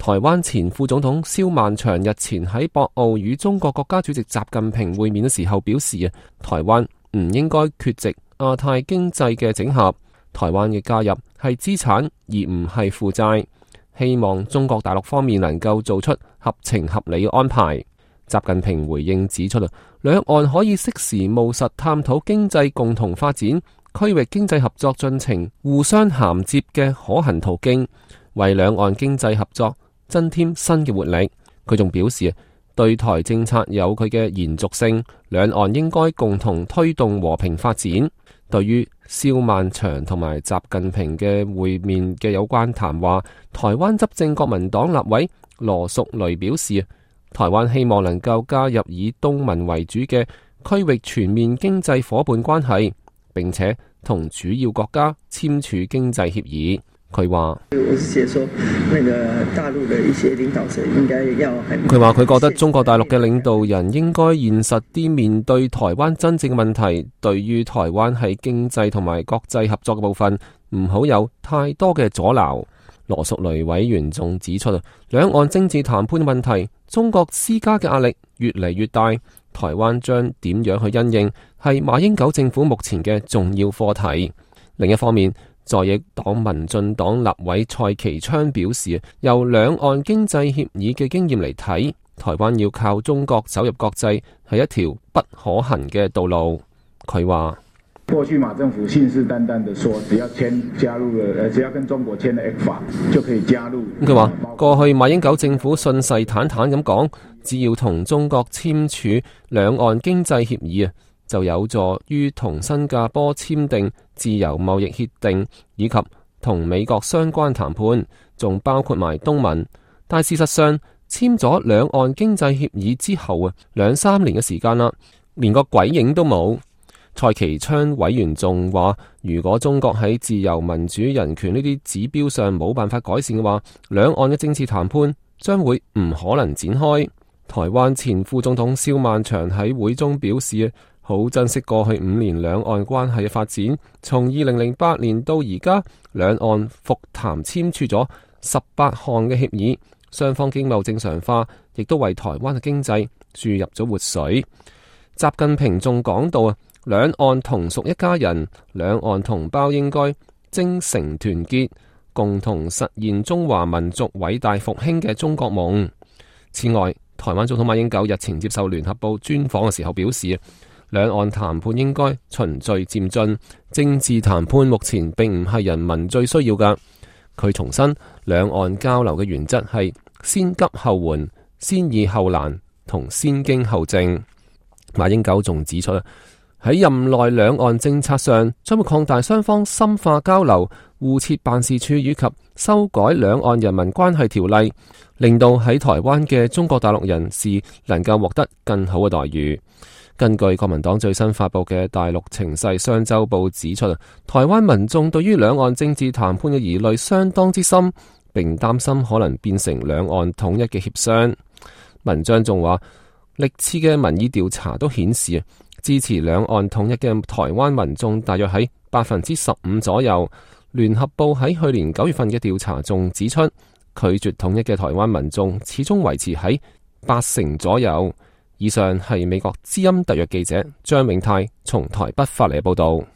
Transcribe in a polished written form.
台灣前副總統蕭萬長日前喺博鰲與中國國家主席習近平會面嘅時候表示台灣唔應該缺席亞太經濟嘅整合，台灣嘅加入係資產而唔係負債，希望中國大陸方面能夠做出合情合理嘅安排。習近平回應指出兩岸可以適時務實探討經濟共同發展、區域經濟合作進程互相銜接嘅可行途徑，為兩岸經濟合作增添新嘅活力。佢仲表示對台政策有佢嘅延續性，兩岸應該共同推動和平發展。對於蕭萬長同埋習近平嘅會面嘅有關談話，台灣執政國民黨立委羅淑蕾表示台灣希望能夠加入以東盟為主嘅區域全面經濟夥伴關係，並且同主要國家簽署經濟協議。佢話：佢覺得中國大陸嘅領導人應該現實啲面對台灣真正嘅問題，對於台灣喺經濟同埋國際合作嘅部分，唔好有太多嘅阻撓。羅淑蕾委員仲指出兩岸政治談判問題，中國施加嘅壓力越嚟越大，台灣將點樣去因應，係馬英九政府目前嘅重要課題。另一方面，在野黨民進黨立委蔡其昌表示，由兩岸經濟協議嘅經驗嚟睇，台灣要靠中國走入國際係一條不可行嘅道路。佢話： 過去馬政府信誓旦旦地說，只要跟中國簽了 ECFA 就可以加入。 佢話過去馬英九政府信誓旦旦咁講，只要同中國簽署兩岸經濟協議就有助於同新加坡簽訂自由貿易協定，以及同美國相關談判，仲包括埋東盟。但事實上，簽咗兩岸經濟協議之後2-3年嘅時間啦，連個鬼影都冇。蔡其昌委員仲話，如果中國喺自由、民主、人權呢啲指標上冇辦法改善嘅話，兩岸嘅政治談判將會唔可能展開。台灣前副總統蕭萬長喺會中表示，好珍惜過去5年兩岸關係嘅發展，從2008年到而家，兩岸復談簽署咗18項嘅協議，雙方經貿正常化，亦都為台灣嘅經濟注入咗活水。習近平仲講到兩岸同屬一家人，兩岸同胞應該精誠團結，共同實現中華民族偉大復興嘅中國夢。此外，台灣總統馬英九日前接受聯合報專訪嘅時候表示，兩岸談判應該循序漸進，政治談判目前並唔係人民最需要㗎。佢重申兩岸交流嘅原則係先急後緩、先易後難同先經後政。馬英九仲指出喺任內兩岸政策上將會擴大雙方深化交流、互設辦事處以及修改兩岸人民關係條例，令到喺台灣嘅中國大陸人士能夠獲得更好嘅待遇。根據國民黨最新發佈嘅《大陸情勢雙週報》指出，台灣民眾對於兩岸政治談判嘅疑慮相當之深，並擔心可能變成兩岸統一嘅協商。文章仲話，歷次嘅民意調查都顯示，支持兩岸統一嘅台灣民眾大約喺15%左右。聯合報喺去年9月份嘅調查仲指出，拒絕統一嘅台灣民眾始終維持喺80%左右。以上係美國之音特約記者張永泰從台北發嚟嘅報道。